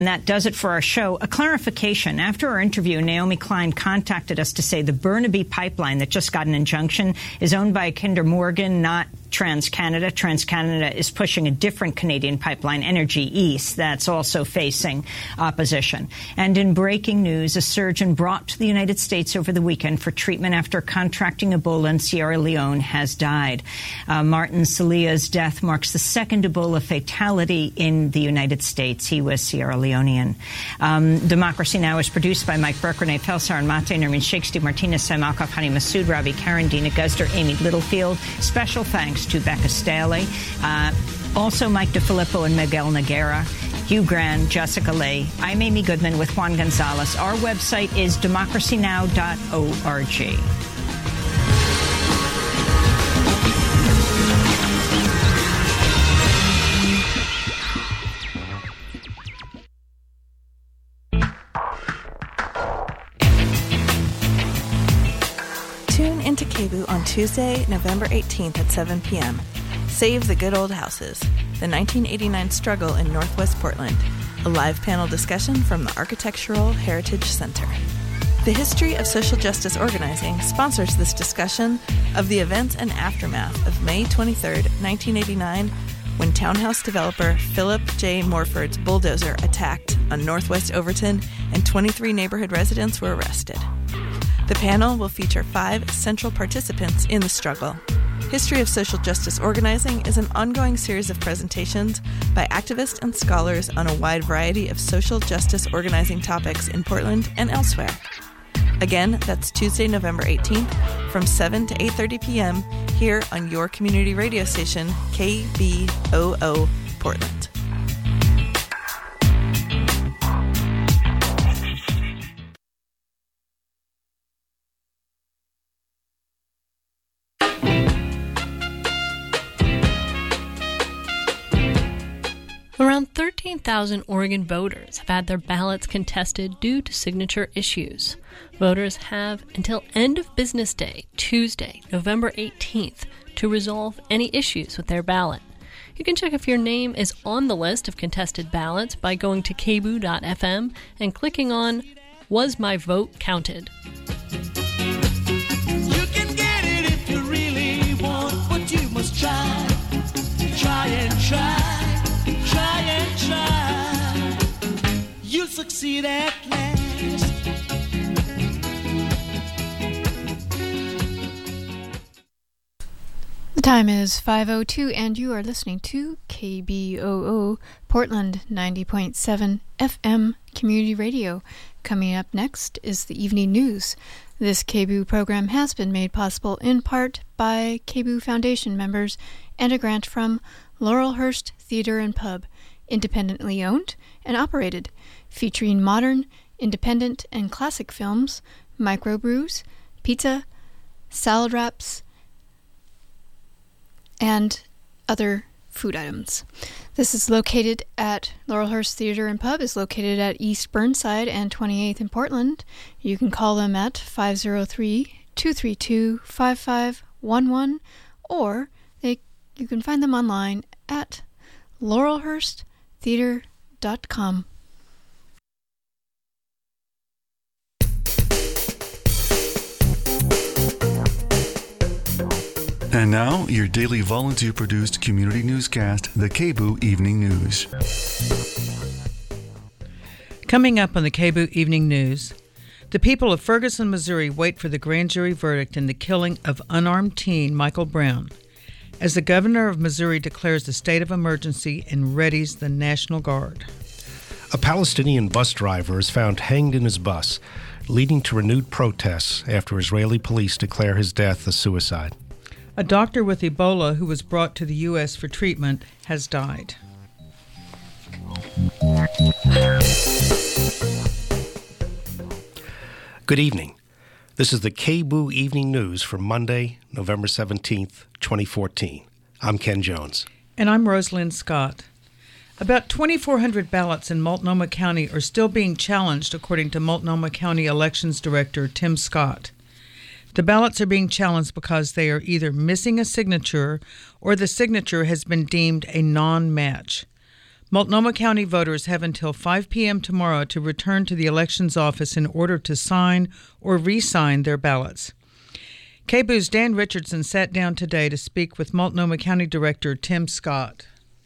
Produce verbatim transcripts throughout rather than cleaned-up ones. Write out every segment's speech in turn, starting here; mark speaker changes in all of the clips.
Speaker 1: And that does it for our show. A clarification. After our interview, Naomi Klein contacted us to say the Burnaby pipeline that just got an injunction is owned by Kinder Morgan, not TransCanada. TransCanada is pushing a different Canadian pipeline, Energy East, that's also facing opposition. And in breaking news, a surgeon brought to the United States over the weekend for treatment after contracting Ebola in Sierra Leone has died. Uh, Martin Salia's death marks the second Ebola fatality in the United States. He was Sierra Leonean. Um, Democracy Now! Is produced by Mike Burke, Renee Pelsar, and Mate Nermin Sheikh, Steve Martinez, Sam Alkoff, Hani Masood, Ravi Karen, Dina Guzder, Amy Littlefield. Special thanks to Becca Staley. Uh, also Mike DeFilippo and Miguel Noguera. Hugh Grant, Jessica Lay. I'm Amy Goodman with Juan Gonzalez. Our website is democracy now dot org.
Speaker 2: Tune into K B U on Tuesday, November eighteenth at seven p.m. Save the Good Old Houses, the nineteen eighty-nine struggle in Northwest Portland, a live panel discussion from the Architectural Heritage Center. The History of Social Justice Organizing sponsors this discussion of the events and aftermath of May twenty-third, nineteen eighty-nine, when townhouse developer Philip J. Morford's bulldozer attacked on Northwest Overton and twenty-three neighborhood residents were arrested. The panel will feature five central participants in the struggle. History of Social Justice Organizing is an ongoing series of presentations by activists and scholars on a wide variety of social justice organizing topics in Portland and elsewhere. Again, that's Tuesday, November eighteenth from seven to eight thirty p.m. here on your community radio station, K B O O Portland.
Speaker 3: Around thirteen thousand Oregon voters have had their ballots contested due to signature issues. Voters have until end of business day, Tuesday, November eighteenth, to resolve any issues with their ballot. You can check if your name is on the list of contested ballots by going to k b u dot f m and clicking on Was My Vote Counted?
Speaker 4: You can get it if you really want, but you must try, try and try. Try and try, you'll succeed at last.
Speaker 5: The time is five oh two and you are listening to K B O O Portland ninety point seven F M Community Radio. Coming up next is the evening news. This K B U program has been made possible in part by K B U Foundation members and a grant from Laurelhurst Theatre and Pub, independently owned and operated, featuring modern, independent, and classic films, microbrews, pizza, salad wraps, and other food items. This is located at Laurelhurst Theatre and Pub is located at East Burnside and twenty-eighth in Portland. You can call them at five oh three, two three two, five five one one or they you can find them online at laurelhurst theatre dot com.
Speaker 6: And now, your daily volunteer-produced community newscast, the K B U Evening News.
Speaker 7: Coming up on the K B U Evening News, the people of Ferguson, Missouri wait for the grand jury verdict in the killing of unarmed teen Michael Brown, as the governor of Missouri declares the state of emergency and readies the National Guard.
Speaker 8: A Palestinian bus driver is found hanged in his bus, leading to renewed protests after Israeli police declare his death a suicide.
Speaker 7: A doctor with Ebola who was brought to the U S for treatment has died.
Speaker 8: Good evening. This is the K B U Evening News for Monday, November seventeenth, twenty fourteen. I'm Ken Jones.
Speaker 7: And I'm Rosalind Scott. About twenty-four hundred ballots in Multnomah County are still being challenged, according to Multnomah County Elections Director Tim Scott. The ballots are being challenged because they are either missing a signature or the signature has been deemed a non-match. Multnomah County voters have until five p.m. tomorrow to return to the elections office in order to sign or re-sign their ballots. K B O O's Dan Richardson sat down today to speak with Multnomah County Director Tim Scott.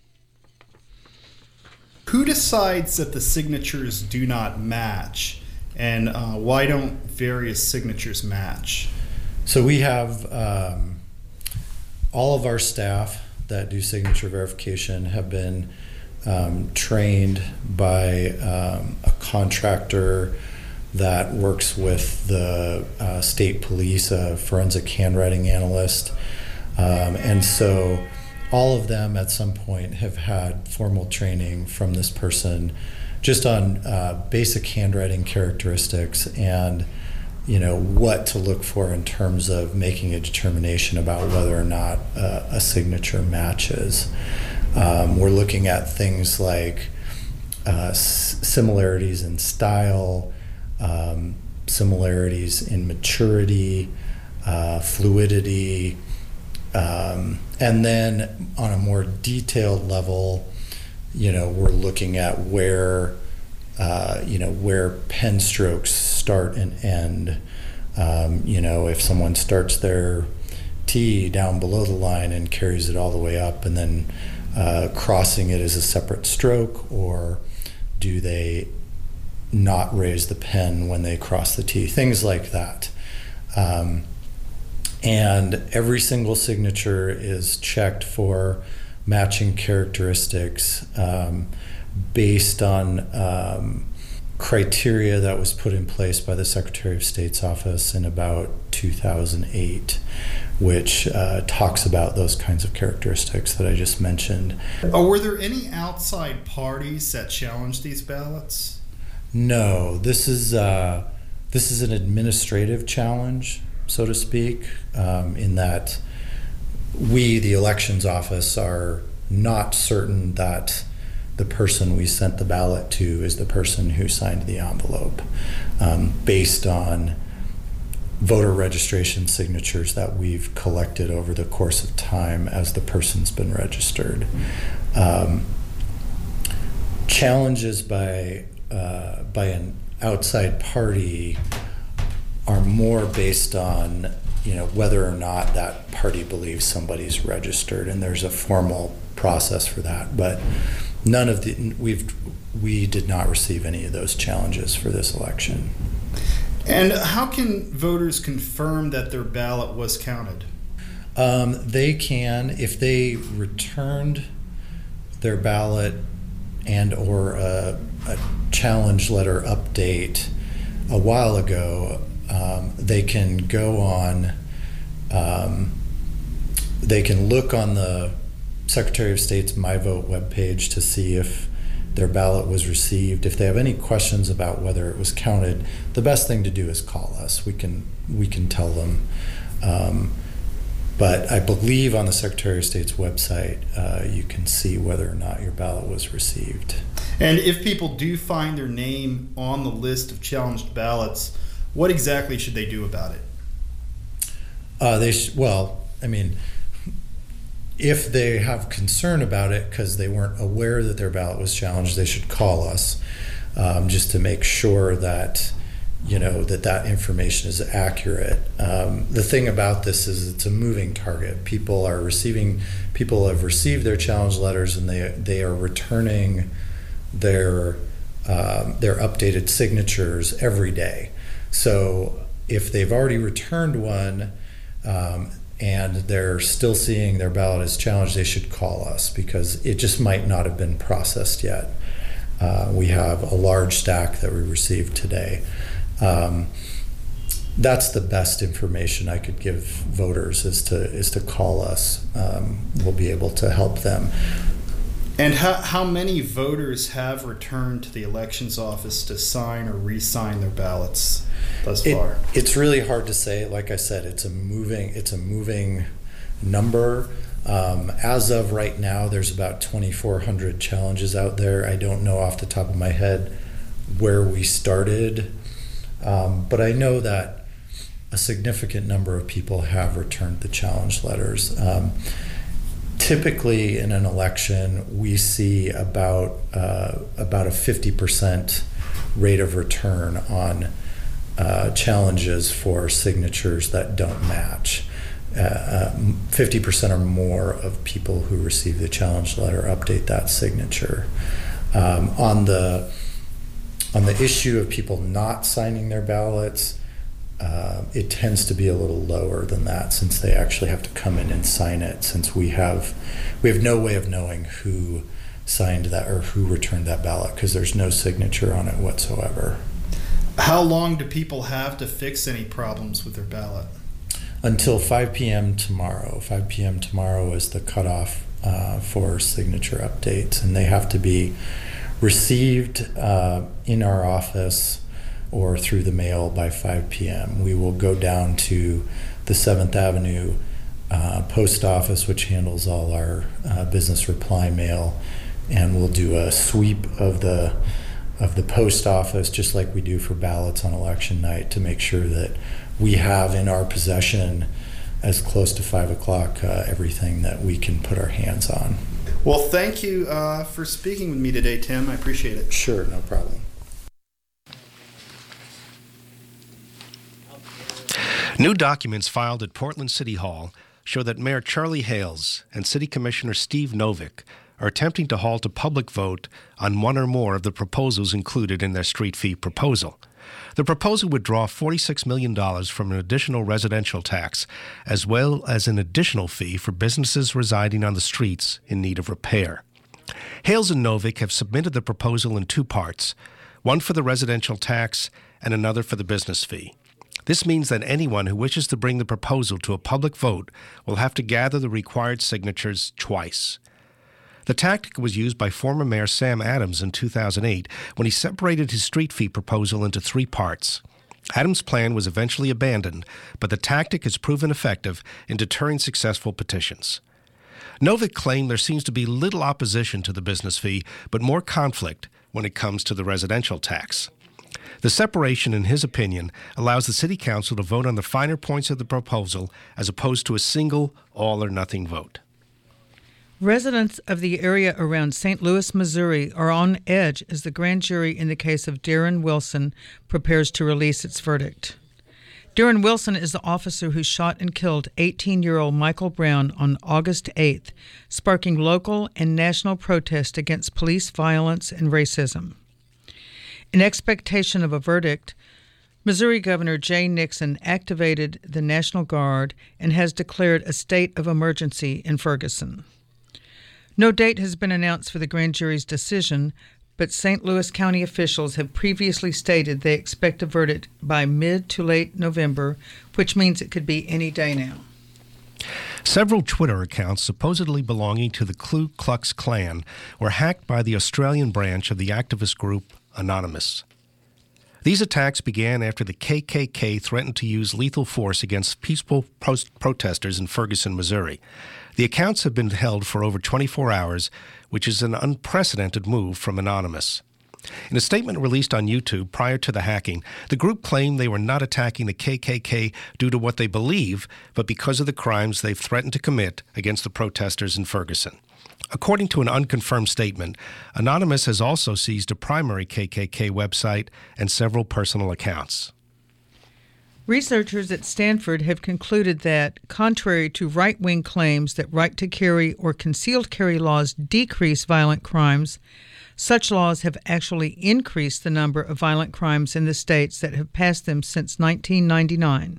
Speaker 9: Who decides that the signatures do not match, and uh, why don't various signatures match?
Speaker 10: So we have um, all of our staff that do signature verification have been um, trained by um, a contractor that works with the uh, state police, a forensic handwriting analyst. Um, and so all of them at some point have had formal training from this person just on uh, basic handwriting characteristics and, you know, what to look for in terms of making a determination about whether or not uh, a signature matches. Um, we're looking at things like uh, s- similarities in style, um, similarities in maturity, uh, fluidity, um, and then on a more detailed level, you know, we're looking at where, uh, you know, where pen strokes start and end. Um, you know, if someone starts their T down below the line and carries it all the way up and then uh, crossing it as a separate stroke, or do they not raise the pen when they cross the T? Things like that. Um, and every single signature is checked for matching characteristics um, based on um, criteria that was put in place by the Secretary of State's office in about two thousand eight, which uh, talks about those kinds of characteristics that I just mentioned.
Speaker 9: Oh, were there any outside parties that challenged these ballots?
Speaker 10: No, this is uh, this is an administrative challenge, so to speak, um, in that we, the elections office, are not certain that the person we sent the ballot to is the person who signed the envelope, um, based on voter registration signatures that we've collected over the course of time as the person's been registered. Um, challenges by uh, by an outside party are more based on, you know, whether or not that party believes somebody's registered, and there's a formal process for that. But none of the we've we did not receive any of those challenges for this election.
Speaker 9: And how can voters confirm that their ballot was counted?
Speaker 10: Um, they can, if they returned their ballot and or a, a challenge letter update a while ago, um, they can go on, um, they can look on the Secretary of State's MyVote webpage to see if their ballot was received. If they have any questions about whether it was counted, the best thing to do is call us. We can we can tell them. Um, but I believe on the Secretary of State's website, uh, you can see whether or not your ballot was received.
Speaker 9: And if people do find their name on the list of challenged ballots, what exactly should they do about it?
Speaker 10: Uh, they sh- well, I mean, if they have concern about it because they weren't aware that their ballot was challenged, they should call us um, just to make sure that, you know, that that information is accurate. Um, the thing about this is it's a moving target. People are receiving, people have received their challenge letters, and they they are returning their um, their updated signatures every day. So if they've already returned one, um, and they're still seeing their ballot as challenged, they should call us because it just might not have been processed yet. Uh, we have a large stack that we received today. Um, that's the best information I could give voters is to is to call us. Um, we'll be able to help them.
Speaker 9: And how, how many voters have returned to the elections office to sign or re-sign their ballots thus
Speaker 10: It,
Speaker 9: far?
Speaker 10: it's really hard to say. Like I said, it's a moving it's a moving number. Um, as of right now, there's about twenty-four hundred challenges out there. I don't know off the top of my head where we started, um, but I know that a significant number of people have returned the challenge letters. Um, typically in an election, we see about uh, about a fifty percent rate of return on uh, challenges for signatures that don't match. Uh, fifty percent or more of people who receive the challenge letter update that signature. Um, on the on the issue of people not signing their ballots, uh, it tends to be a little lower than that, since they actually have to come in and sign it, since we have we have no way of knowing who signed that or who returned that ballot, because there's no signature on it whatsoever.
Speaker 9: How long do people have to fix any problems with their ballot?
Speaker 10: Until five p.m. tomorrow. five p.m. tomorrow is the cutoff uh, for signature updates, and they have to be received uh, in our office or through the mail by five p.m. We will go down to the seventh Avenue uh, post office, which handles all our uh, business reply mail, and we'll do a sweep of the of the post office, just like we do for ballots on election night, to make sure that we have in our possession, as close to five o'clock, uh, everything that we can put our hands on.
Speaker 9: Well, thank you uh, for speaking with me today, Tim. I appreciate it.
Speaker 10: Sure, no problem.
Speaker 8: New documents filed at Portland City Hall show that Mayor Charlie Hales and City Commissioner Steve Novick are attempting to halt a public vote on one or more of the proposals included in their street fee proposal. The proposal would draw forty-six million dollars from an additional residential tax, as well as an additional fee for businesses residing on the streets in need of repair. Hales and Novick have submitted the proposal in two parts, one for the residential tax and another for the business fee. This means that anyone who wishes to bring the proposal to a public vote will have to gather the required signatures twice. The tactic was used by former Mayor Sam Adams in two thousand eight when he separated his street fee proposal into three parts. Adams' plan was eventually abandoned, but the tactic has proven effective in deterring successful petitions. Novick claimed there seems to be little opposition to the business fee, but more conflict when it comes to the residential tax. The separation, in his opinion, allows the City Council to vote on the finer points of the proposal as opposed to a single all-or-nothing vote.
Speaker 7: Residents of the area around Saint Louis, Missouri are on edge as the grand jury in the case of Darren Wilson prepares to release its verdict. Darren Wilson is the officer who shot and killed eighteen-year-old Michael Brown on August eighth, sparking local and national protest against police violence and racism. In expectation of a verdict, Missouri Governor Jay Nixon activated the National Guard and has declared a state of emergency in Ferguson. No date has been announced for the grand jury's decision, but Saint Louis County officials have previously stated they expect a verdict by mid to late November, which means it could be any day now.
Speaker 8: Several Twitter accounts supposedly belonging to the Ku Klux Klan were hacked by the Australian branch of the activist group Anonymous. These attacks began after the K K K threatened to use lethal force against peaceful post- protesters in Ferguson, Missouri. The accounts have been held for over twenty-four hours, which is an unprecedented move from Anonymous. In a statement released on YouTube prior to the hacking, the group claimed they were not attacking the K K K due to what they believe, but because of the crimes they've threatened to commit against the protesters in Ferguson. According to an unconfirmed statement, Anonymous has also seized a primary K K K website and several personal accounts.
Speaker 7: Researchers at Stanford have concluded that, contrary to right-wing claims that right-to-carry or concealed carry laws decrease violent crimes, such laws have actually increased the number of violent crimes in the states that have passed them since nineteen ninety-nine.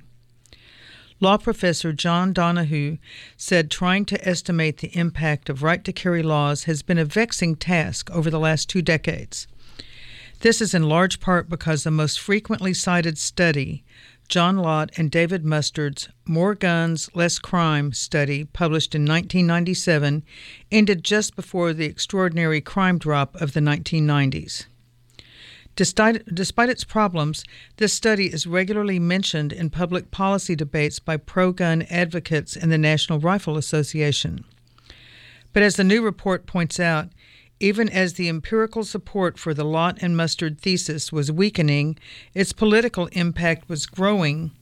Speaker 7: Law professor John Donahue said trying to estimate the impact of right-to-carry laws has been a vexing task over the last two decades. This is in large part because the most frequently cited study, John Lott and David Mustard's More Guns, Less Crime study, published in nineteen ninety-seven, ended just before the extraordinary crime drop of the nineteen nineties. Despite, despite its problems, this study is regularly mentioned in public policy debates by pro-gun advocates and the National Rifle Association. But as the new report points out, even as the empirical support for the Lott and Mustard thesis was weakening, its political impact was growing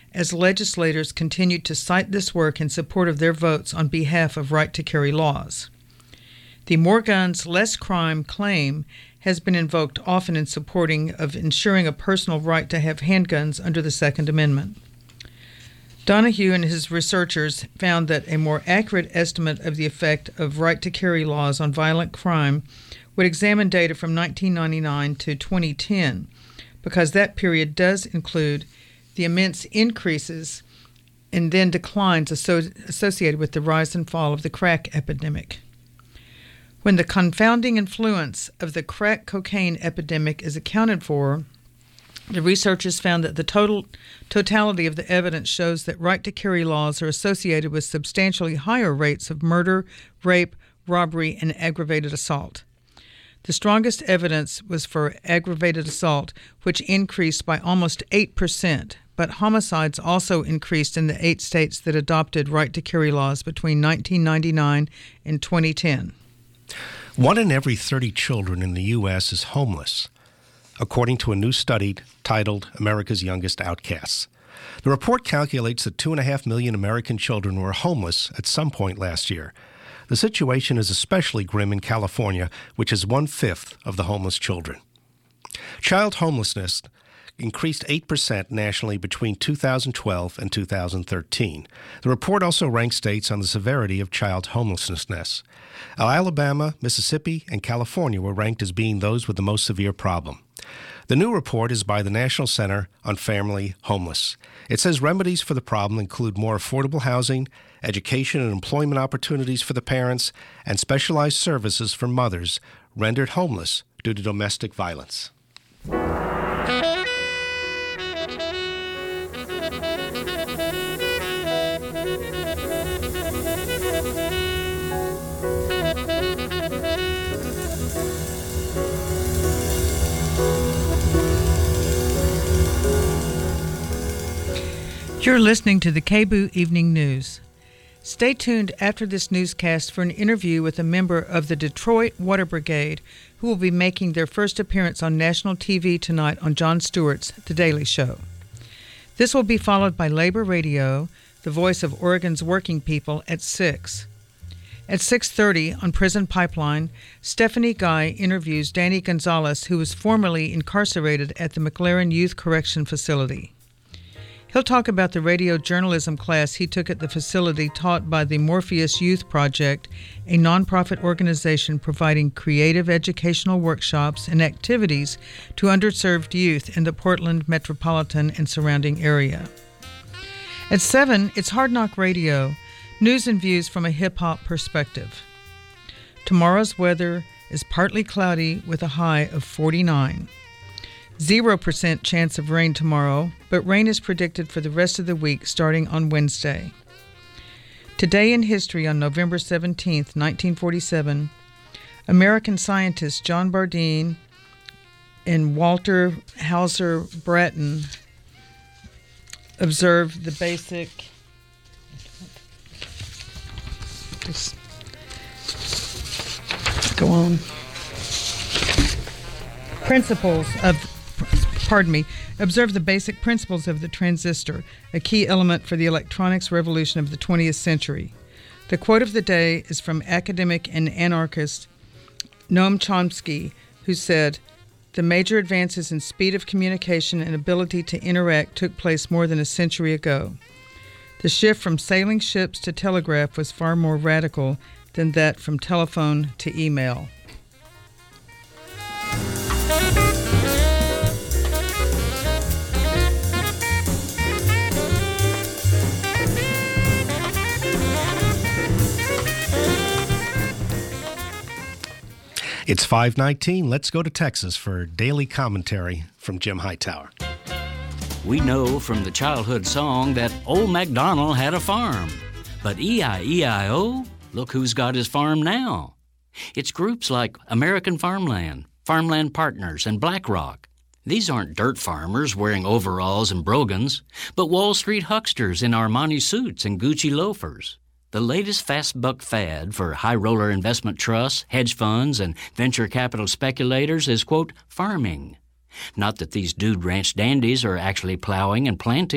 Speaker 7: as legislators continued to cite this work in support of their votes on behalf of right-to-carry laws. The more guns, less crime claim has been invoked often in supporting of ensuring a personal right to have handguns under the Second Amendment. Donahue and his researchers found that a more accurate estimate of the effect of right-to-carry laws on violent crime would examine data from nineteen ninety-nine to twenty ten, because that period does include the immense increases and then declines associated with the rise and fall of the crack epidemic. When the confounding influence of the crack cocaine epidemic is accounted for, the researchers found that the total totality of the evidence shows that right-to-carry laws are associated with substantially higher rates of murder, rape, robbery, and aggravated assault. The strongest evidence was for aggravated assault, which increased by almost eight percent, but homicides also increased in the eight states that adopted right-to-carry laws between nineteen ninety-nine and twenty ten.
Speaker 8: One in every thirty children in the U S is homeless, according to a new study titled America's Youngest Outcasts. The report calculates that two and a half million American children were homeless at some point last year. The situation is especially grim in California, which is one-fifth of the homeless children. Child homelessness increased eight percent nationally between two thousand twelve and two thousand thirteen. The report also ranks states on the severity of child homelessness. Alabama, Mississippi, and California were ranked as being those with the most severe problem. The new report is by the National Center on Family Homeless. It says remedies for the problem include more affordable housing, education and employment opportunities for the parents, and specialized services for mothers rendered homeless due to domestic violence.
Speaker 7: You're listening to the K B O O Evening News. Stay tuned after this newscast for an interview with a member of the Detroit Water Brigade who will be making their first appearance on national T V tonight on Jon Stewart's The Daily Show. This will be followed by Labor Radio, the voice of Oregon's working people, at six. At six thirty on Prison Pipeline, Stephanie Guy interviews Danny Gonzalez, who was formerly incarcerated at the McLaren Youth Correction Facility. He'll talk about the radio journalism class he took at the facility taught by the Morpheus Youth Project, a nonprofit organization providing creative educational workshops and activities to underserved youth in the Portland metropolitan and surrounding area. At seven, it's Hard Knock Radio, news and views from a hip-hop perspective. Tomorrow's weather is partly cloudy with a high of forty-nine. Zero percent chance of rain tomorrow, but rain is predicted for the rest of the week starting on Wednesday. Today in history on November seventeenth, nineteen forty-seven, American scientists John Bardeen and Walter Hauser Bratton observed the basic just go on principles of pardon me, observe the basic principles of the transistor, a key element for the electronics revolution of the twentieth century. The quote of the day is from academic and anarchist Noam Chomsky, who said, "The major advances in speed of communication and ability to interact took place more than a century ago. The shift from sailing ships to telegraph was far more radical than that from telephone to email."
Speaker 8: It's five nineteen. Let's go to Texas for daily commentary from Jim Hightower.
Speaker 11: We know from the childhood song that old MacDonald had a farm. But E I E I O, look who's got his farm now. It's groups like American Farmland, Farmland Partners, and BlackRock. These aren't dirt farmers wearing overalls and brogans, but Wall Street hucksters in Armani suits and Gucci loafers. The latest fast buck fad for high roller investment trusts, hedge funds, and venture capital speculators is, quote, farming. Not that these dude ranch dandies are actually plowing and planting.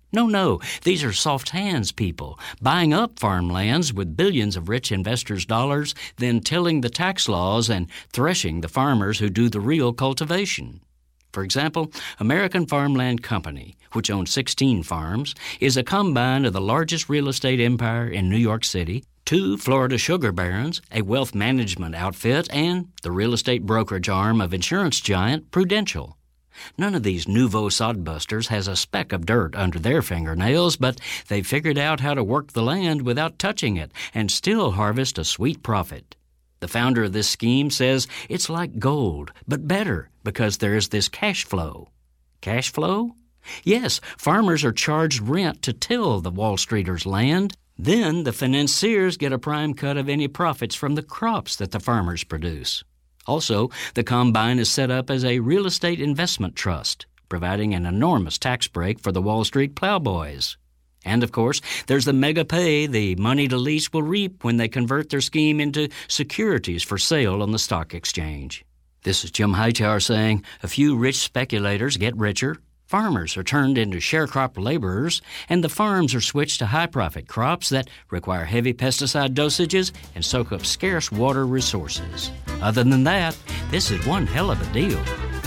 Speaker 11: No, no, these are soft hands people, buying up farmlands with billions of rich investors' dollars, then tilling the tax laws and threshing the farmers who do the real cultivation. For example, American Farmland Company, which owns sixteen farms, is a combine of the largest real estate empire in New York City, two Florida sugar barons, a wealth management outfit, and the real estate brokerage arm of insurance giant Prudential. None of these nouveau sodbusters has a speck of dirt under their fingernails, but they figured out how to work the land without touching it and still harvest a sweet profit. The founder of this scheme says it's like gold, but better because there is this cash flow. Cash flow? Yes, farmers are charged rent to till the Wall Streeters' land. Then the financiers get a prime cut of any profits from the crops that the farmers produce. Also, the combine is set up as a real estate investment trust, providing an enormous tax break for the Wall Street plowboys. And, of course, there's the mega pay the money-to lease will reap when they convert their scheme into securities for sale on the stock exchange. This is Jim Hightower saying a few rich speculators get richer, farmers are turned into sharecrop laborers, and the farms are switched to high-profit crops that require heavy pesticide dosages and soak up scarce water resources. Other than that, this is one hell of a deal.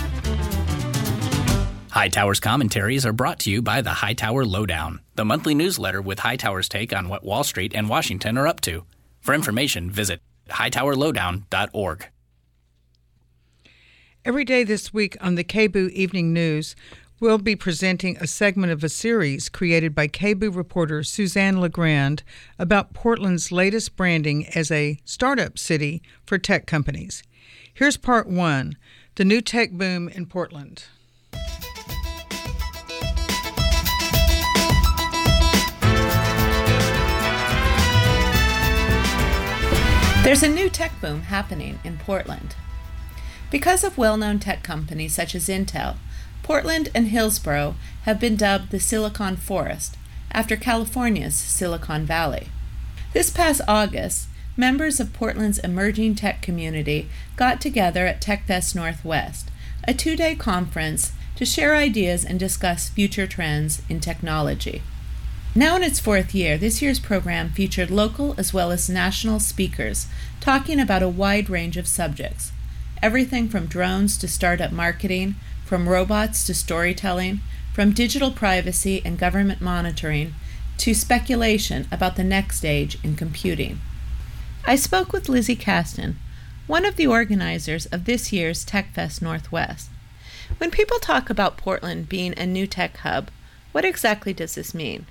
Speaker 12: Hightower's commentaries are brought to you by the Hightower Lowdown, the monthly newsletter with Hightower's take on what Wall Street and Washington are up to. For information, visit hightower lowdown dot org.
Speaker 7: Every day this week on the K B O O Evening News, we'll be presenting a segment of a series created by K B O O reporter Suzanne LeGrand about Portland's latest branding as a startup city for tech companies. Here's part one, the new tech boom in Portland.
Speaker 2: There's a new tech boom happening in Portland. Because of well-known tech companies such as Intel, Portland and Hillsborough have been dubbed the Silicon Forest, after California's Silicon Valley. This past August, members of Portland's emerging tech community got together at TechFest Northwest, a two-day conference to share ideas and discuss future trends in technology. Now in its fourth year, this year's program featured local as well as national speakers talking about a wide range of subjects, everything from drones to startup marketing, from robots to storytelling, from digital privacy and government monitoring, to speculation about the next stage in computing. I spoke with Lizzie Caston, one of the organizers of this year's TechFest Northwest. When people talk about Portland being a new tech hub, what exactly does this mean?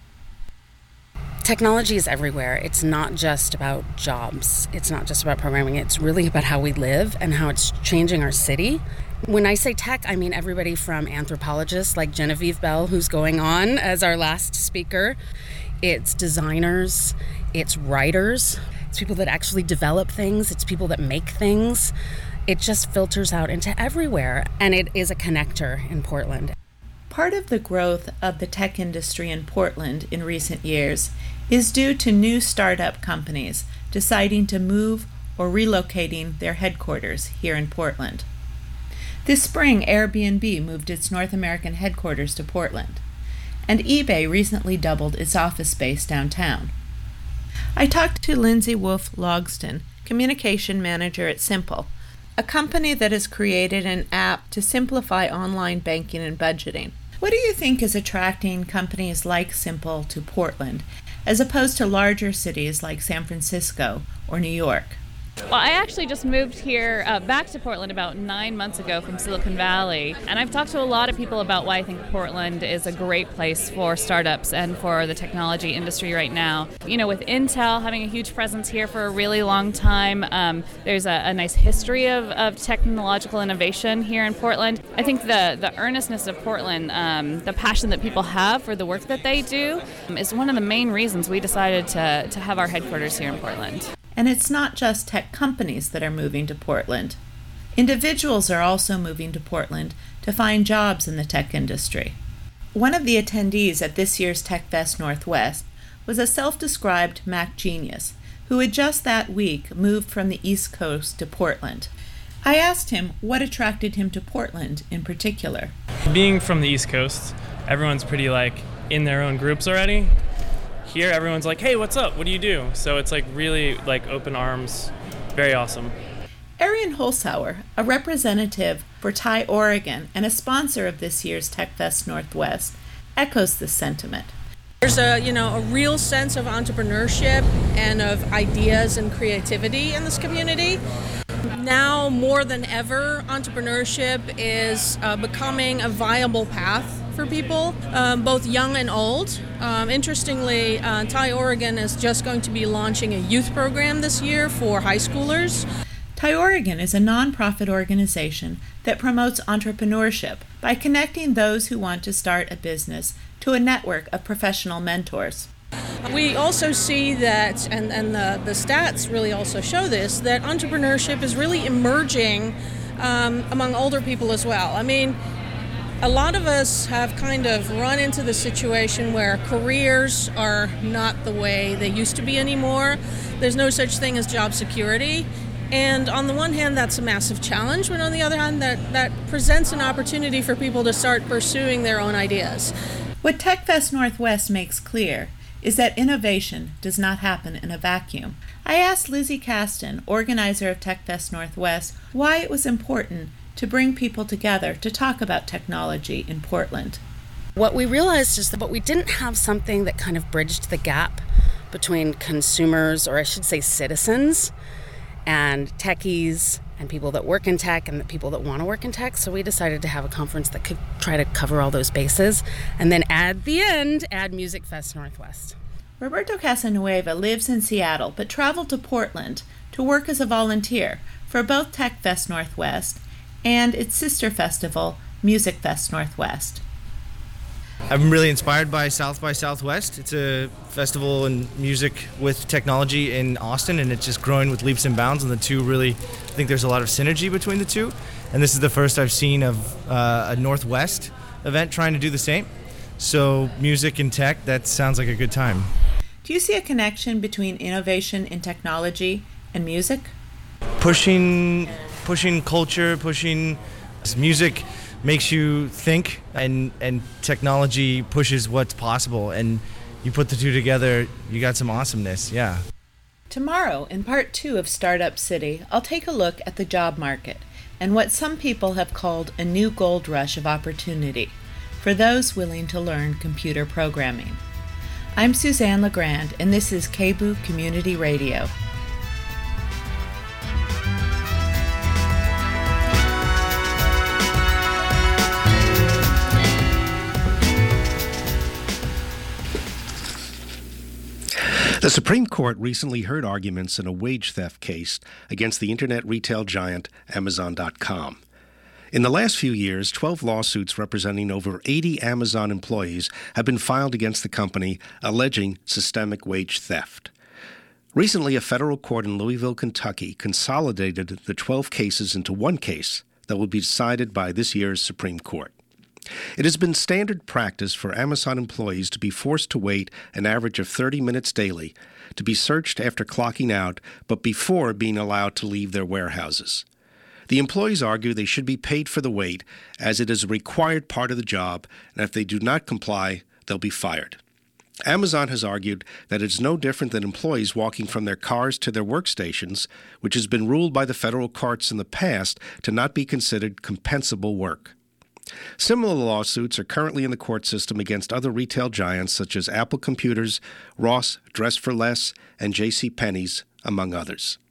Speaker 13: Technology is everywhere. It's not just about jobs. It's not just about programming. It's really about how we live and how it's changing our city. When I say tech, I mean everybody from anthropologists like Genevieve Bell, who's going on as our last speaker. It's designers. It's writers. It's people that actually develop things. It's people that make things. It just filters out into everywhere, and it is a connector in Portland.
Speaker 2: Part of the growth of the tech industry in Portland in recent years is due to new startup companies deciding to move or relocating their headquarters here in Portland. This spring, Airbnb moved its North American headquarters to Portland, and eBay recently doubled its office space downtown. I talked to Lindsay Wolf Logston, communication manager at Simple, a company that has created an app to simplify online banking and budgeting. What do you think is attracting companies like Simple to Portland, as opposed to larger cities like San Francisco or New York?
Speaker 14: Well, I actually just moved here uh, back to Portland about nine months ago from Silicon Valley, and I've talked to a lot of people about why I think Portland is a great place for startups and for the technology industry right now. You know, with Intel having a huge presence here for a really long time, um, there's a, a nice history of, of technological innovation here in Portland. I think the, the earnestness of Portland, um, the passion that people have for the work that they do, um, is one of the main reasons we decided to, to have our headquarters here in Portland.
Speaker 2: And it's not just tech companies that are moving to Portland. Individuals are also moving to Portland to find jobs in the tech industry. One of the attendees at this year's TechFest Northwest was a self-described Mac genius who had just that week moved from the East Coast to Portland. I asked him what attracted him to Portland in particular.
Speaker 15: Being from the East Coast, everyone's pretty like in their own groups already. Here, everyone's like, hey, what's up? What do you do? So it's like really like open arms, very awesome.
Speaker 2: Arian Holzhauer, a representative for TIE Oregon and a sponsor of this year's TechFest Northwest, echoes this sentiment.
Speaker 16: There's a, you know, a real sense of entrepreneurship and of ideas and creativity in this community. Now more than ever, entrepreneurship is uh, becoming a viable path for people, um, both young and old. Um, interestingly, uh, TIE Oregon is just going to be launching a youth program this year for high schoolers.
Speaker 2: TIE Oregon is a nonprofit organization that promotes entrepreneurship by connecting those who want to start a business to a network of professional mentors.
Speaker 16: We also see that, and, and the, the stats really also show this, that entrepreneurship is really emerging um, among older people as well. I mean, a lot of us have kind of run into the situation where careers are not the way they used to be anymore. There's no such thing as job security. And on the one hand, that's a massive challenge, but on the other hand, that, that presents an opportunity for people to start pursuing their own ideas.
Speaker 2: What TechFest Northwest makes clear is that innovation does not happen in a vacuum. I asked Lizzie Caston, organizer of TechFest Northwest, why it was important to bring people together to talk about technology in Portland.
Speaker 13: What we realized is that we didn't have something that kind of bridged the gap between consumers, or I should say citizens, and techies, and people that work in tech, and the people that want to work in tech. So we decided to have a conference that could try to cover all those bases, and then at the end, add Music Fest Northwest.
Speaker 2: Roberto Casanueva lives in Seattle, but traveled to Portland to work as a volunteer for both Tech Fest Northwest and its sister festival, Music Fest Northwest.
Speaker 17: I'm really inspired by South by Southwest. It's a festival in music with technology in Austin, and it's just growing with leaps and bounds, and the two really, I think there's a lot of synergy between the two, and this is the first I've seen of uh, a Northwest event trying to do the same. So music and tech, that sounds like a good time.
Speaker 2: Do you see a connection between innovation in technology and music?
Speaker 17: Pushing, pushing culture, pushing music makes you think, and and technology pushes what's possible, and you put the two together, you got some awesomeness. Yeah.
Speaker 2: Tomorrow, in part two of Startup City, I'll take a look at the job market and what some people have called a new gold rush of opportunity for those willing to learn computer programming. I'm Suzanne LeGrand, and this is K B O O Community Radio.
Speaker 8: The Supreme Court recently heard arguments in a wage theft case against the internet retail giant Amazon dot com. In the last few years, twelve lawsuits representing over eighty Amazon employees have been filed against the company alleging systemic wage theft. Recently, a federal court in Louisville, Kentucky, consolidated the twelve cases into one case that will be decided by this year's Supreme Court. It has been standard practice for Amazon employees to be forced to wait an average of thirty minutes daily, to be searched after clocking out, but before being allowed to leave their warehouses. The employees argue they should be paid for the wait, as it is a required part of the job, and if they do not comply, they'll be fired. Amazon has argued that it's no different than employees walking from their cars to their workstations, which has been ruled by the federal courts in the past to not be considered compensable work. Similar lawsuits are currently in the court system against other retail giants such as Apple Computers, Ross, Dress for Less, and J C Penney's, among others.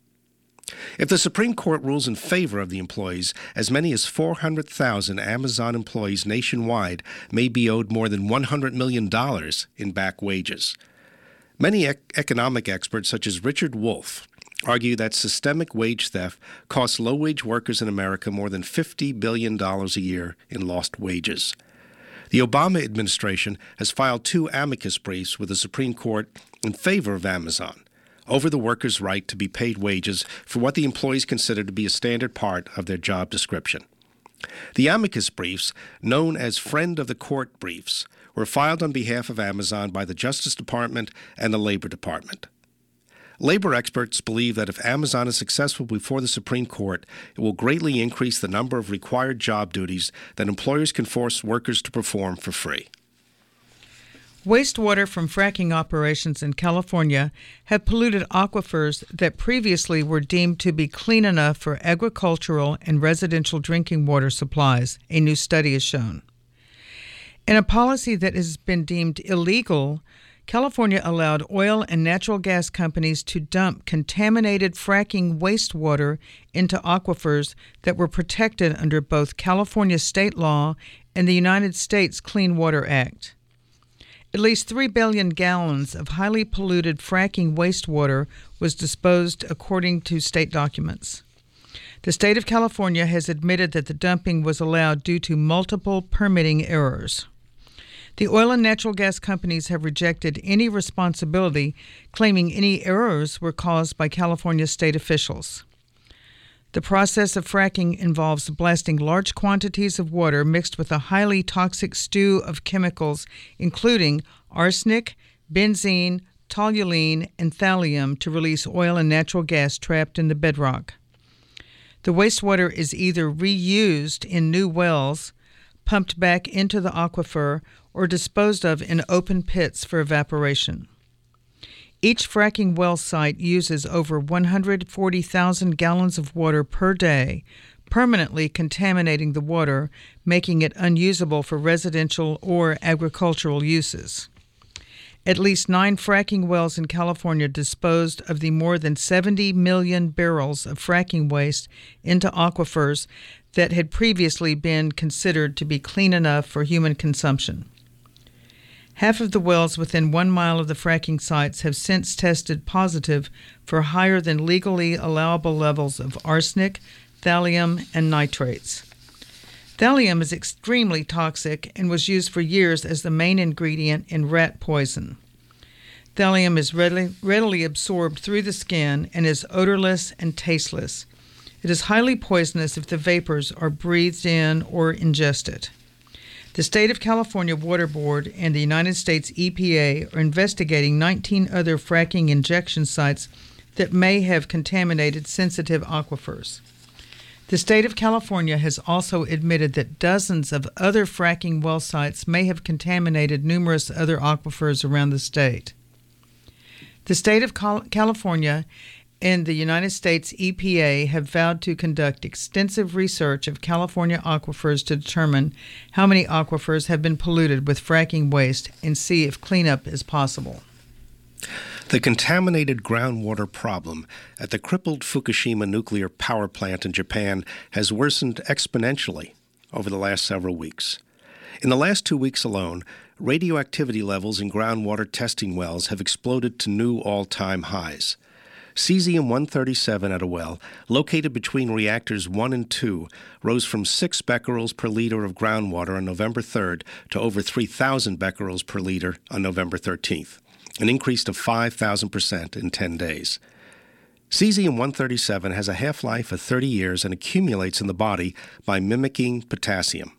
Speaker 8: If the Supreme Court rules in favor of the employees, as many as four hundred thousand Amazon employees nationwide may be owed more than one hundred million dollars in back wages. Many ec- economic experts, such as Richard Wolff, argue that systemic wage theft costs low-wage workers in America more than fifty billion dollars a year in lost wages. The Obama administration has filed two amicus briefs with the Supreme Court in favor of Amazon over the workers' right to be paid wages for what the employees consider to be a standard part of their job description. The amicus briefs, known as Friend of the Court briefs, were filed on behalf of Amazon by the Justice Department and the Labor Department. Labor experts believe that if Amazon is successful before the Supreme Court, it will greatly increase the number of required job duties that employers can force workers to perform for free.
Speaker 7: Wastewater from fracking operations in California have polluted aquifers that previously were deemed to be clean enough for agricultural and residential drinking water supplies, a new study has shown. In a policy that has been deemed illegal, California allowed oil and natural gas companies to dump contaminated fracking wastewater into aquifers that were protected under both California state law and the United States Clean Water Act. At least three billion gallons of highly polluted fracking wastewater was disposed according to state documents. The state of California has admitted that the dumping was allowed due to multiple permitting errors. The oil and natural gas companies have rejected any responsibility, claiming any errors were caused by California state officials. The process of fracking involves blasting large quantities of water mixed with a highly toxic stew of chemicals, including arsenic, benzene, toluene, and thallium, to release oil and natural gas trapped in the bedrock. The wastewater is either reused in new wells, pumped back into the aquifer, or disposed of in open pits for evaporation. Each fracking well site uses over one hundred forty thousand gallons of water per day, permanently contaminating the water, making it unusable for residential or agricultural uses. At least nine fracking wells in California disposed of the more than seventy million barrels of fracking waste into aquifers that had previously been considered to be clean enough for human consumption. Half of the wells within one mile of the fracking sites have since tested positive for higher than legally allowable levels of arsenic, thallium, and nitrates. Thallium is extremely toxic and was used for years as the main ingredient in rat poison. Thallium is readily, readily absorbed through the skin and is odorless and tasteless. It is highly poisonous if the vapors are breathed in or ingested. The State of California Water Board and the United States E P A are investigating nineteen other fracking injection sites that may have contaminated sensitive aquifers. The State of California has also admitted that dozens of other fracking well sites may have contaminated numerous other aquifers around the state. The State of Cal- California and the United States E P A have vowed to conduct extensive research of California aquifers to determine how many aquifers have been polluted with fracking waste and see if cleanup is possible.
Speaker 8: The contaminated groundwater problem at the crippled Fukushima nuclear power plant in Japan has worsened exponentially over the last several weeks. In the last two weeks alone, radioactivity levels in groundwater testing wells have exploded to new all-time highs. Cesium one thirty-seven at a well, located between reactors one and two, rose from six becquerels per liter of groundwater on November third to over three thousand becquerels per liter on November thirteenth, an increase of five thousand percent in ten days. Cesium one thirty-seven has a half-life of thirty years and accumulates in the body by mimicking potassium.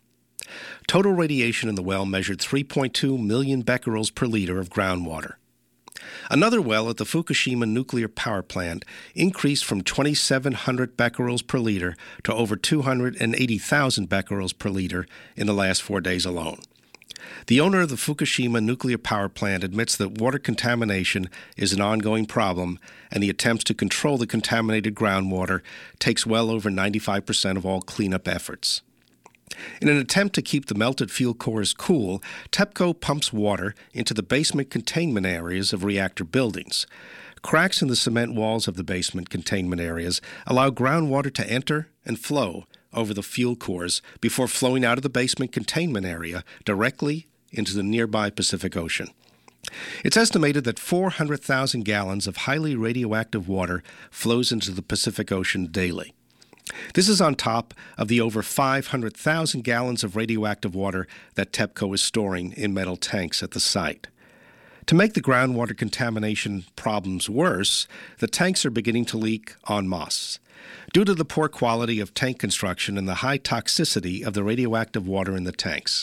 Speaker 8: Total radiation in the well measured three point two million becquerels per liter of groundwater. Another well at the Fukushima nuclear power plant increased from twenty-seven hundred becquerels per liter to over two hundred eighty thousand becquerels per liter in the last four days alone. The owner of the Fukushima nuclear power plant admits that water contamination is an ongoing problem, and the attempts to control the contaminated groundwater takes well over ninety-five percent of all cleanup efforts. In an attempt to keep the melted fuel cores cool, TEPCO pumps water into the basement containment areas of reactor buildings. Cracks in the cement walls of the basement containment areas allow groundwater to enter and flow over the fuel cores before flowing out of the basement containment area directly into the nearby Pacific Ocean. It's estimated that four hundred thousand gallons of highly radioactive water flows into the Pacific Ocean daily. This is on top of the over five hundred thousand gallons of radioactive water that TEPCO is storing in metal tanks at the site. To make the groundwater contamination problems worse, the tanks are beginning to leak en masse. Due to the poor quality of tank construction and the high toxicity of the radioactive water in the tanks.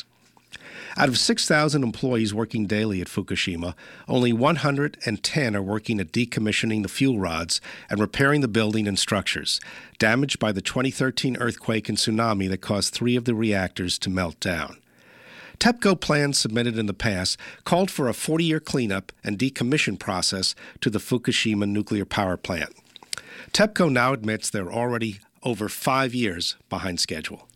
Speaker 8: Out of six thousand employees working daily at Fukushima, only one hundred ten are working at decommissioning the fuel rods and repairing the building and structures, damaged by the twenty thirteen earthquake and tsunami that caused three of the reactors to melt down. TEPCO plans submitted in the past called for a forty-year cleanup and decommission process to the Fukushima nuclear power plant. TEPCO now admits they're already over five years behind schedule.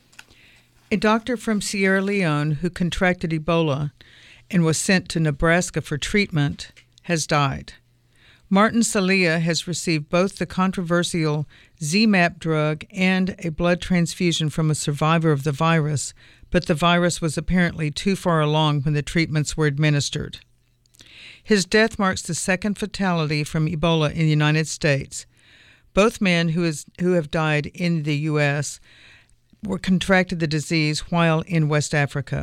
Speaker 7: A doctor from Sierra Leone who contracted Ebola and was sent to Nebraska for treatment has died. Martin Salia has received both the controversial Z MAP drug and a blood transfusion from a survivor of the virus, but the virus was apparently too far along when the treatments were administered. His death marks the second fatality from Ebola in the United States. Both men who, is, who have died in the U S were contracted the disease while in West Africa.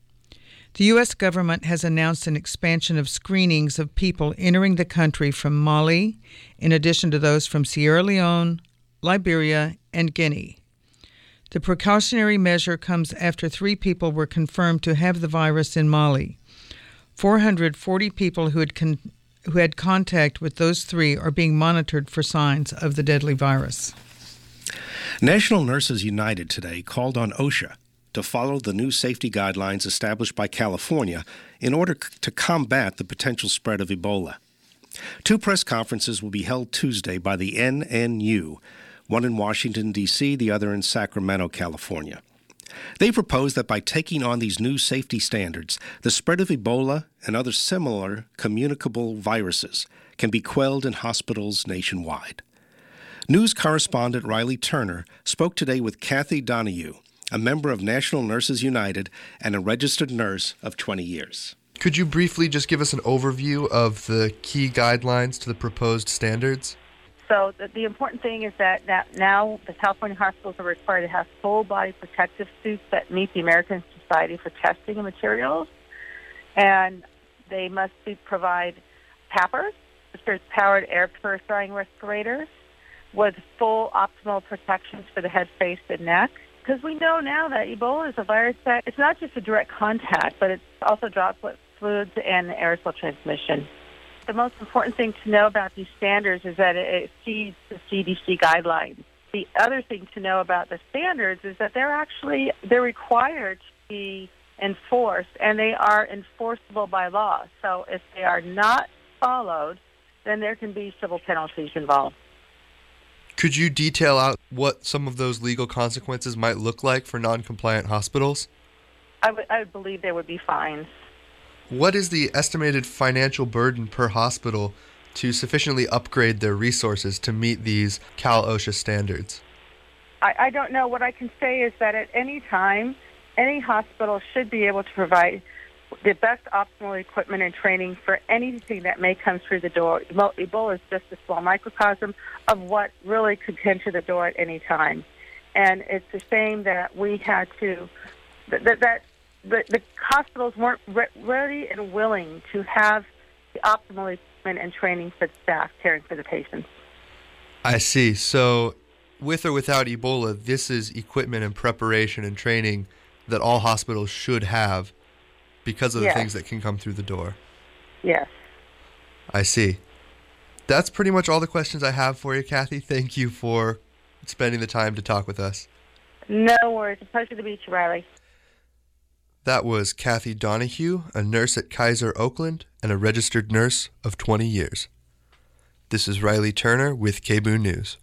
Speaker 7: The U S government has announced an expansion of screenings of people entering the country from Mali, in addition to those from Sierra Leone, Liberia, and Guinea. The precautionary measure comes after three people were confirmed to have the virus in Mali. four hundred forty people who had con- who had contact with those three are being monitored for signs of the deadly virus.
Speaker 8: National Nurses United today called on OSHA to follow the new safety guidelines established by California in order c- to combat the potential spread of Ebola. Two press conferences will be held Tuesday by the N N U, one in Washington, D C, the other in Sacramento, California. They propose that by taking on these new safety standards, the spread of Ebola and other similar communicable viruses can be quelled in hospitals nationwide. News correspondent Riley Turner spoke today with Kathy Donahue, a member of National Nurses United and a registered nurse of twenty years.
Speaker 18: Could you briefly just give us an overview of the key guidelines to the proposed standards?
Speaker 19: So the, the important thing is that, that now the California hospitals are required to have full-body protective suits that meet the American Society for Testing of Materials, and they must be, provide PAPRs, which are powered air purifying respirators, with full optimal protections for the head, face, and neck. Because we know now that Ebola is a virus that it's not just a direct contact, but it's also droplet fluids and aerosol transmission. The most important thing to know about these standards is that it exceeds the C D C guidelines. The other thing to know about the standards is that they're actually they're required to be enforced, and they are enforceable by law. So if they are not followed, then there can be civil penalties involved.
Speaker 18: Could you detail out what some of those legal consequences might look like for non-compliant hospitals?
Speaker 19: I would, I would believe there would be fines.
Speaker 18: What is the estimated financial burden per hospital to sufficiently upgrade their resources to meet these Cal-OSHA standards?
Speaker 19: I, I don't know. What I can say is that at any time, any hospital should be able to provide the best optimal equipment and training for anything that may come through the door. Ebola is just a small microcosm of what really could come to the door at any time. And it's a shame that we had to, that, that the, the hospitals weren't re- ready and willing to have the optimal equipment and training for the staff caring for the patients.
Speaker 18: I see. So with or without Ebola, this is equipment and preparation and training that all hospitals should have because of the
Speaker 19: yes.
Speaker 18: things that can come through the door.
Speaker 19: Yes.
Speaker 18: I see. That's pretty much all the questions I have for you, Kathy. Thank you for spending the time to talk with us.
Speaker 19: No worries. A pleasure to meet you, Riley.
Speaker 18: That was Kathy Donahue, a nurse at Kaiser Oakland and a registered nurse of twenty years. This is Riley Turner with K B O O News.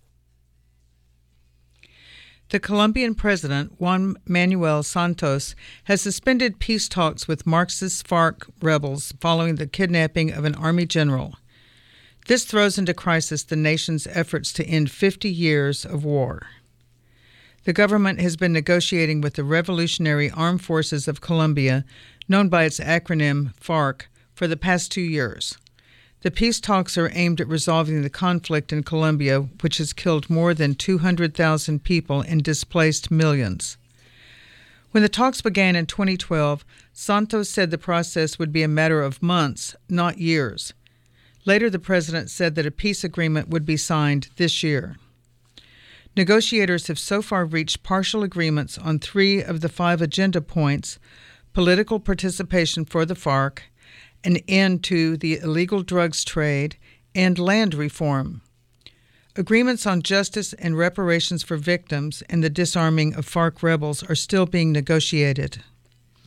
Speaker 7: The Colombian president, Juan Manuel Santos, has suspended peace talks with Marxist FARC rebels following the kidnapping of an army general. This throws into crisis the nation's efforts to end fifty years of war. The government has been negotiating with the Revolutionary Armed Forces of Colombia, known by its acronym FARC, for the past two years. The peace talks are aimed at resolving the conflict in Colombia, which has killed more than two hundred thousand people and displaced millions. When the talks began in twenty twelve, Santos said the process would be a matter of months, not years. Later, the president said that a peace agreement would be signed this year. Negotiators have so far reached partial agreements on three of the five agenda points: political participation for the FARC, an end to the illegal drugs trade, and land reform. Agreements on justice and reparations for victims and the disarming of FARC rebels are still being negotiated.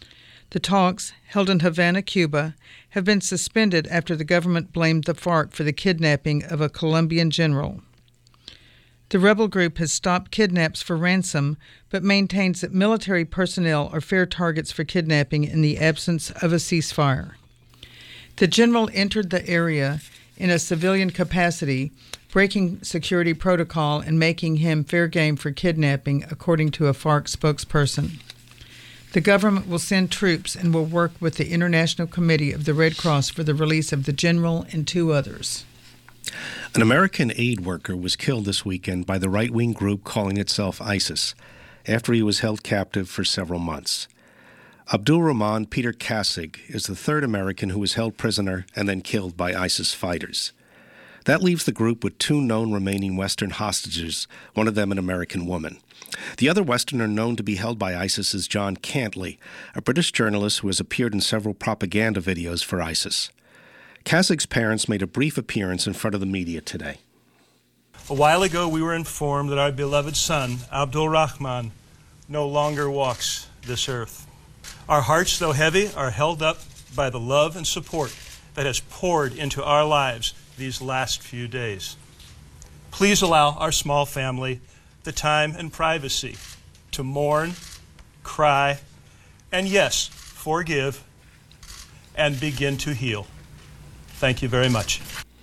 Speaker 7: The talks, held in Havana, Cuba, have been suspended after the government blamed the FARC for the kidnapping of a Colombian general. The rebel group has stopped kidnaps for ransom, but maintains that military personnel are fair targets for kidnapping in the absence of a ceasefire. The general entered the area in a civilian capacity, breaking security protocol and making him fair game for kidnapping, according to a FARC spokesperson. The government will send troops and will work with the International Committee of the Red Cross for the release of the general and two others.
Speaker 8: An American aid worker was killed this weekend by the right-wing group calling itself ISIS after he was held captive for several months. Abdul Rahman Peter Kasig is the third American who was held prisoner and then killed by ISIS fighters. That leaves the group with two known remaining Western hostages, one of them an American woman. The other Westerner known to be held by ISIS is John Cantley, a British journalist who has appeared in several propaganda videos for ISIS. Kasig's parents made a brief appearance in front of the media today.
Speaker 20: A while ago, we were informed that our beloved son, Abdul Rahman, no longer walks this earth. Our hearts, though heavy, are held up by the love and support that has poured into our lives these last few days. Please allow our small family the time and privacy to mourn, cry, and yes, forgive, and begin to heal. Thank you very much.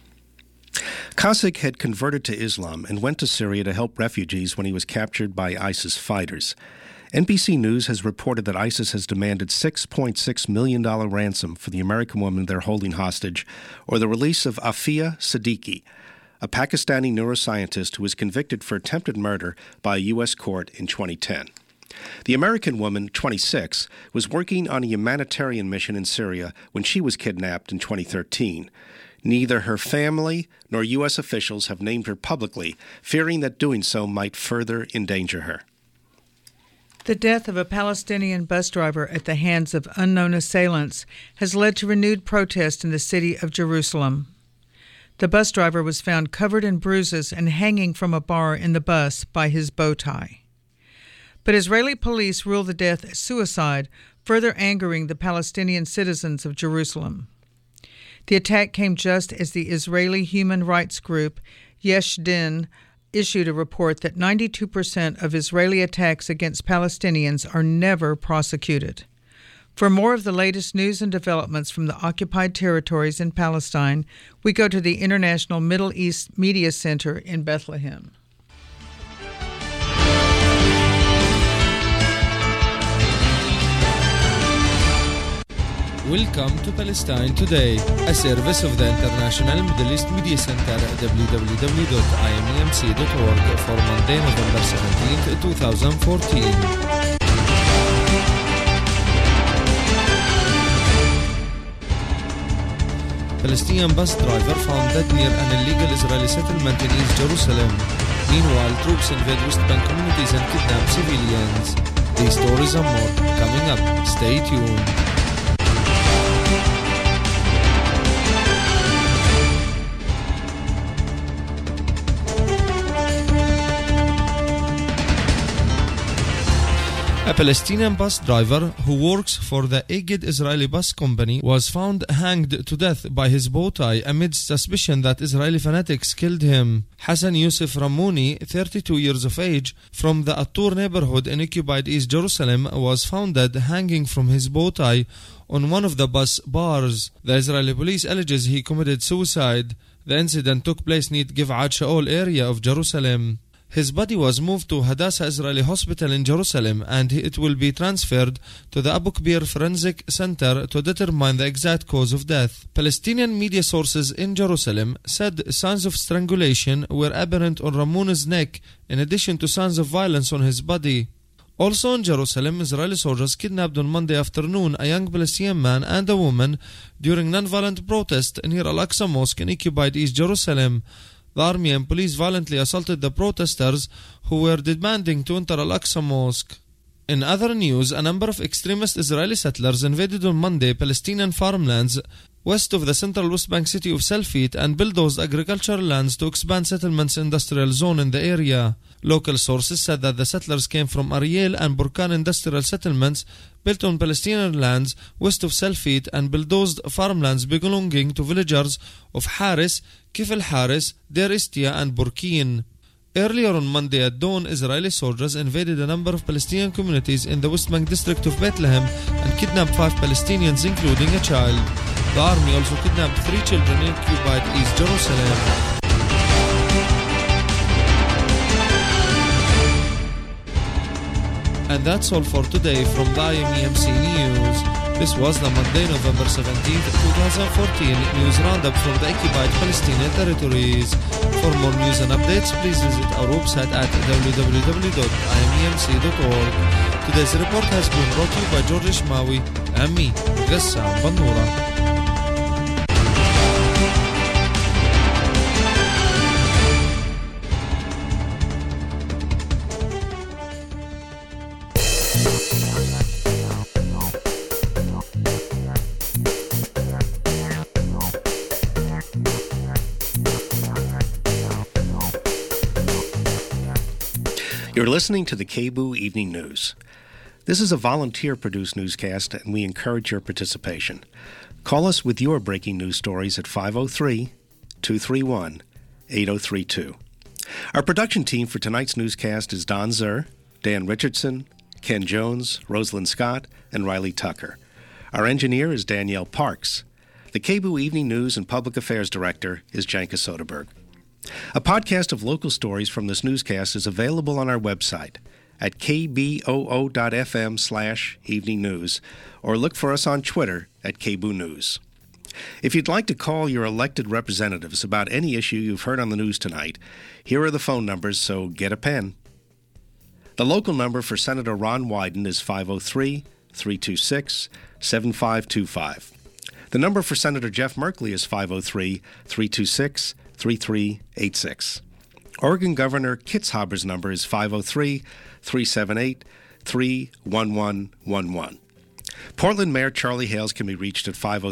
Speaker 8: Kasig had converted to Islam and went to Syria to help refugees when he was captured by ISIS fighters. N B C News has reported that ISIS has demanded six point six million dollars ransom for the American woman they're holding hostage, or the release of Afia Siddiqui, a Pakistani neuroscientist who was convicted for attempted murder by a U S court in twenty ten. The American woman, twenty-six, was working on a humanitarian mission in Syria when she was kidnapped in twenty thirteen. Neither her family nor U S officials have named her publicly, fearing that doing so might further endanger her.
Speaker 7: The death of a Palestinian bus driver at the hands of unknown assailants has led to renewed protest in the city of Jerusalem. The bus driver was found covered in bruises and hanging from a bar in the bus by his bow tie. But Israeli police ruled the death as suicide, further angering the Palestinian citizens of Jerusalem. The attack came just as the Israeli human rights group Yesh Din issued a report that ninety-two percent of Israeli attacks against Palestinians are never prosecuted. For more of the latest news and developments from the occupied territories in Palestine, we go to the International Middle East Media Center in Bethlehem.
Speaker 21: Welcome to Palestine Today, a service of the International Middle East Media Center at w w w dot i m e m c dot org for Monday, November seventeenth, twenty fourteen. Palestinian bus driver found dead near an illegal Israeli settlement in East Jerusalem. Meanwhile, troops invade West Bank communities and kidnap civilians. These stories and more coming up. Stay tuned. A Palestinian bus driver who works for the Agid Israeli Bus Company was found hanged to death by his bow tie amidst suspicion that Israeli fanatics killed him. Hassan Yusuf Ramouni, thirty-two years of age, from the At-Tur neighborhood in occupied East Jerusalem, was found dead hanging from his bow tie on one of the bus bars. The Israeli police alleges he committed suicide. The incident took place near Givat Shaol area of Jerusalem. His body was moved to Hadassah Israeli Hospital in Jerusalem, and it will be transferred to the Abu Kbir Forensic Center to determine the exact cause of death. Palestinian media sources in Jerusalem said signs of strangulation were apparent on Ramoun's neck, in addition to signs of violence on his body. Also in Jerusalem, Israeli soldiers kidnapped on Monday afternoon a young Palestinian man and a woman during non-violent protest near Al-Aqsa Mosque in occupied East Jerusalem. The army and police violently assaulted the protesters who were demanding to enter Al-Aqsa Mosque. In other news, a number of extremist Israeli settlers invaded on Monday Palestinian farmlands west of the central West Bank city of Selfit and bulldozed agricultural lands to expand settlements industrial zone in the area. Local sources said that the settlers came from Ariel and Burkan industrial settlements built on Palestinian lands west of Selfit and bulldozed farmlands belonging to villagers of Haris, Kifl Haris, Deir Istia and Burkin. Earlier on Monday at dawn, Israeli soldiers invaded a number of Palestinian communities in the West Bank district of Bethlehem and kidnapped five Palestinians, including a child. The army also kidnapped three children in occupied East Jerusalem. And that's all for today from the I M E M C News. This was the Monday, November seventeenth, twenty fourteen News Roundup from the occupied Palestinian territories. For more news and updates, please visit our website at w w w dot i m e m c dot org. Today's report has been brought to you by George Ishmawi and me, Gassam Bannoura.
Speaker 8: You're listening to the K B O O Evening News. This is a volunteer-produced newscast, and we encourage your participation. Call us with your breaking news stories at five oh three, two three one, eight oh three two. Our production team for tonight's newscast is Don Zur, Dan Richardson, Ken Jones, Rosalind Scott, and Riley Tucker. Our engineer is Danielle Parks. The K B O O Evening News and Public Affairs Director is Janka Soderberg. A podcast of local stories from this newscast is available on our website at k b o o dot f m slash evening news, or look for us on Twitter at K B O O News. If you'd like to call your elected representatives about any issue you've heard on the news tonight, here are the phone numbers, so get a pen. The local number for Senator Ron Wyden is five oh three, three two six, seven five two five. The number for Senator Jeff Merkley is five oh three, three two six, three three eight six. Oregon Governor Kitzhaber's number is five oh three, three seven eight, three one one one one. Portland Mayor Charlie Hales can be reached at five oh